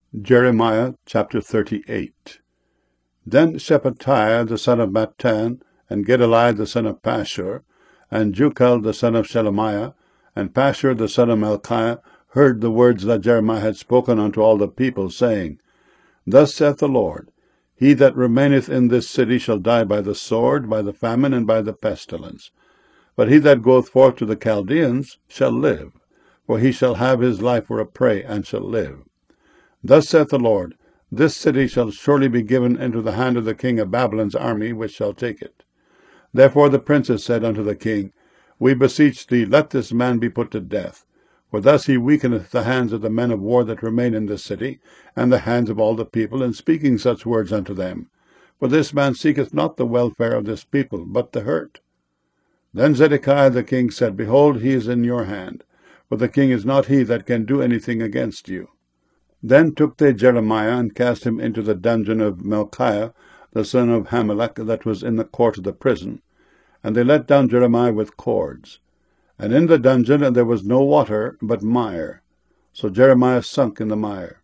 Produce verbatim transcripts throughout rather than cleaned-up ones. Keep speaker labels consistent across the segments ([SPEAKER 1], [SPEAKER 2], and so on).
[SPEAKER 1] Jeremiah chapter thirty-eight. Then Shephatiah the son of Mattan, and Gedaliah the son of Pashur, and Jucal the son of Shelemiah, and Pashur the son of Malchiah, heard the words that Jeremiah had spoken unto all the people, saying, Thus saith the Lord, He that remaineth in this city shall die by the sword, by the famine, and by the pestilence. But he that goeth forth to the Chaldeans shall live, for he shall have his life for a prey, and shall live. Thus saith the Lord, This city shall surely be given into the hand of the king of Babylon's army, which shall take it. Therefore the princes said unto the king, We beseech thee, let this man be put to death. For thus he weakeneth the hands of the men of war that remain in this city, and the hands of all the people, in speaking such words unto them. For this man seeketh not the welfare of this people, but the hurt. Then Zedekiah the king said, Behold, he is in your hand, for the king is not he that can do anything against you. Then took they Jeremiah, and cast him into the dungeon of Malchiah, the son of Hamelech, that was in the court of the prison. And they let down Jeremiah with cords. And in the dungeon there was no water, but mire. So Jeremiah sunk in the mire.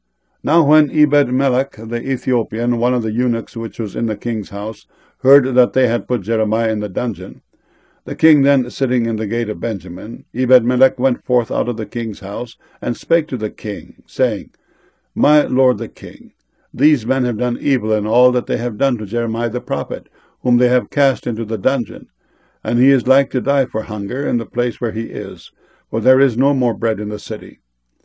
[SPEAKER 1] Now when Ebed-melech the Ethiopian, one of the eunuchs which was in the king's house, heard that they had put Jeremiah in the dungeon, the king then sitting in the gate of Benjamin, Ebed-melech went forth out of the king's house, and spake to the king, saying, My lord the king, these men have done evil in all that they have done to Jeremiah the prophet, whom they have cast into the dungeon. And he is like to die for hunger in the place where he is, for there is no more bread in the city.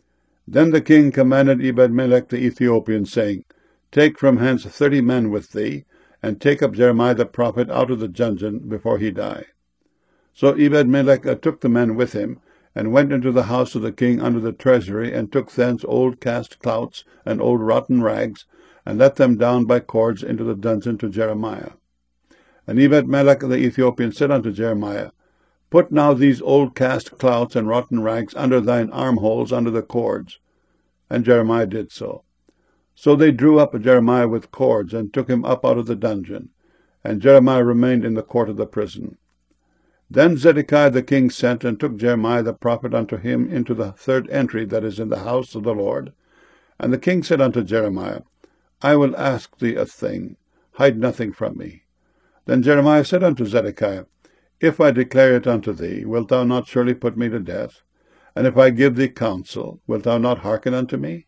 [SPEAKER 1] Then the king commanded Ebed-melech the Ethiopian, saying, Take from hence thirty men with thee, and take up Jeremiah the prophet out of the dungeon before he die. So Ebed-melech took the men with him, and went into the house of the king under the treasury, and took thence old cast clouts and old rotten rags, and let them down by cords into the dungeon to Jeremiah. And Ebed-melech the Ethiopian said unto Jeremiah, Put now these old cast clouts and rotten rags under thine armholes under the cords. And Jeremiah did so. So they drew up Jeremiah with cords, and took him up out of the dungeon. And Jeremiah remained in the court of the prison. Then Zedekiah the king sent, and took Jeremiah the prophet unto him into the third entry that is in the house of the Lord. And the king said unto Jeremiah, I will ask thee a thing, hide nothing from me. Then Jeremiah said unto Zedekiah, If I declare it unto thee, wilt thou not surely put me to death? And if I give thee counsel, wilt thou not hearken unto me?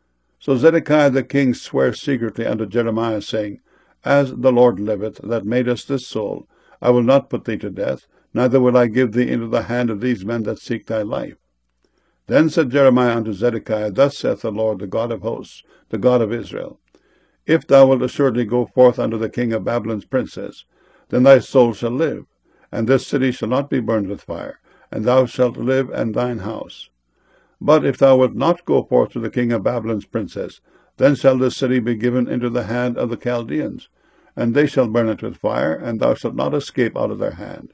[SPEAKER 1] So Zedekiah the king sware secretly unto Jeremiah, saying, As the Lord liveth, that made us this soul, I will not put thee to death, neither will I give thee into the hand of these men that seek thy life. Then said Jeremiah unto Zedekiah, Thus saith the Lord, the God of hosts, the God of Israel, If thou wilt assuredly go forth unto the king of Babylon's princes, then thy soul shall live, and this city shall not be burned with fire, and thou shalt live and thine house. But if thou wilt not go forth to the king of Babylon's princes, then shall this city be given into the hand of the Chaldeans, and they shall burn it with fire, and thou shalt not escape out of their hand.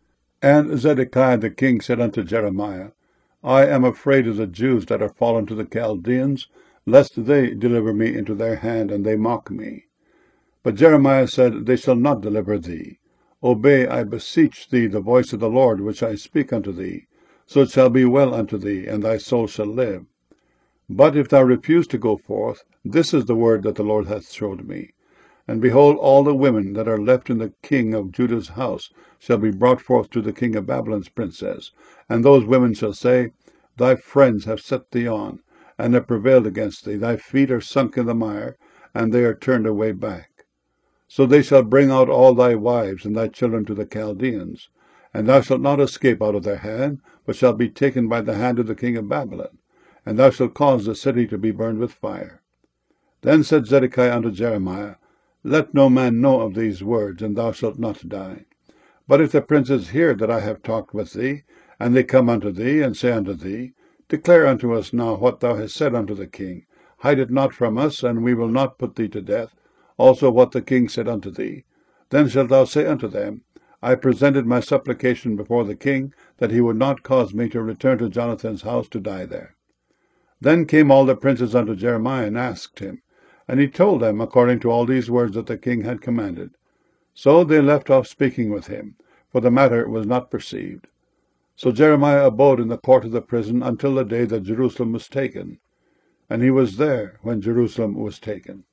[SPEAKER 1] And Zedekiah the king said unto Jeremiah, I am afraid of the Jews that are fallen to the Chaldeans, lest they deliver me into their hand, and they mock me. But Jeremiah said, They shall not deliver thee. Obey, I beseech thee, the voice of the Lord, which I speak unto thee. So it shall be well unto thee, and thy soul shall live. But if thou refuse to go forth, this is the word that the Lord hath showed me. And behold, all the women that are left in the king of Judah's house shall be brought forth to the king of Babylon's princes. And those women shall say, Thy friends have set thee on, and have prevailed against thee. Thy feet are sunk in the mire, and they are turned away back. So they shall bring out all thy wives and thy children to the Chaldeans. And thou shalt not escape out of their hand, but shalt be taken by the hand of the king of Babylon. And thou shalt cause the city to be burned with fire. Then said Zedekiah unto Jeremiah, Let no man know of these words, and thou shalt not die. But if the princes hear that I have talked with thee, and they come unto thee, and say unto thee, Declare unto us now what thou hast said unto the king. Hide it not from us, and we will not put thee to death. Also what the king said unto thee. Then shalt thou say unto them, I presented my supplication before the king, that he would not cause me to return to Jonathan's house to die there. Then came all the princes unto Jeremiah, and asked him. And he told them according to all these words that the king had commanded. So they left off speaking with him, for the matter was not perceived. So Jeremiah abode in the court of the prison until the day that Jerusalem was taken. and he was there when Jerusalem was taken.